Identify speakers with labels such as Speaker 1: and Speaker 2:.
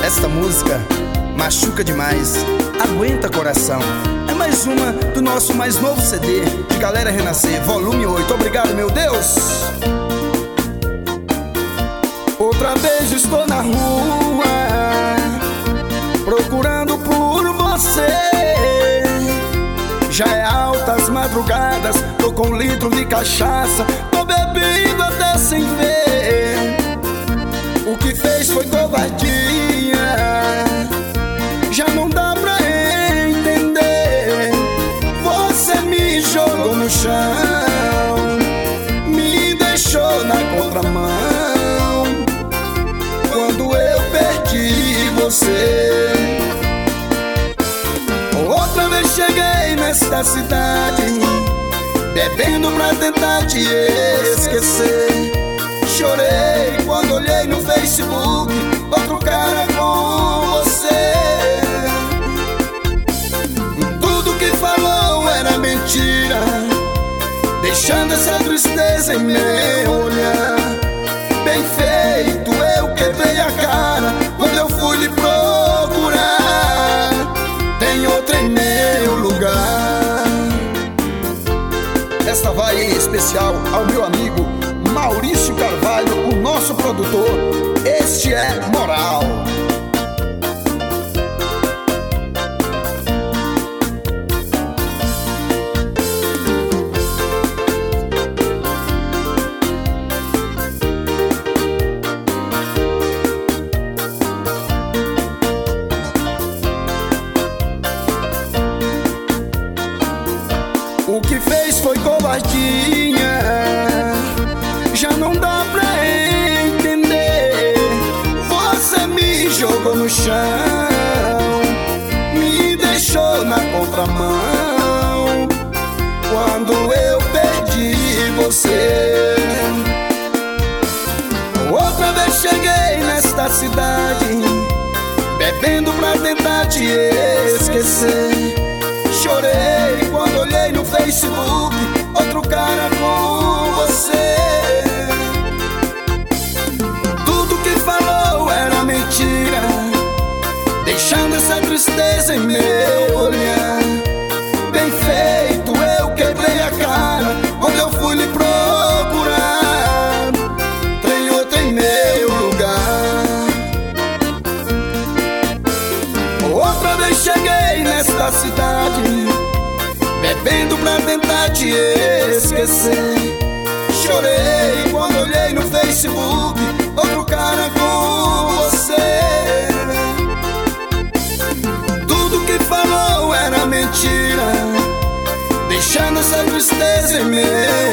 Speaker 1: Esta música machuca demais, aguenta coração. É mais uma do nosso mais novo CD de Galera Renascer, volume 8. Obrigado, meu Deus. Outra vez estou na rua procurando por você. Já é altas madrugadas, tô com 1 litro de cachaça, tô bebendo até sem ver. O que fez foi covardia, já não dá pra entender. Você me jogou no chão, me deixou na contramão. Quando eu perdi você, outra vez cheguei nesta cidade, bebendo pra tentar te esquecer. Chorei quando olhei no Facebook outro cara com você. Tudo que falou era mentira, deixando essa tristeza em meu olhar. Bem feito, eu quebrei a cara quando eu fui lhe procurar. Tem outra em meu lugar. Esta vai em especial ao meu amigo Maurício Carvalho, o nosso produtor. Este é Moral. O que fez foi covardia, já não dá pra entender. Você me jogou no chão, me deixou na contramão. Quando eu perdi você, outra vez cheguei nesta cidade, bebendo pra tentar te esquecer. Chorei quando olhei no Facebook outro cara com você. Tudo que falou era mentira, deixando essa tristeza em meu olhar. Bem feito, eu quebrei a cara quando eu fui lhe procurar. Tem outra em meu lugar. Outra vez cheguei nesta cidade, bebendo pra tentar te esquecer. Chorei quando olhei no Facebook outro cara com você. Tudo que falou era mentira, deixando essa tristeza em meu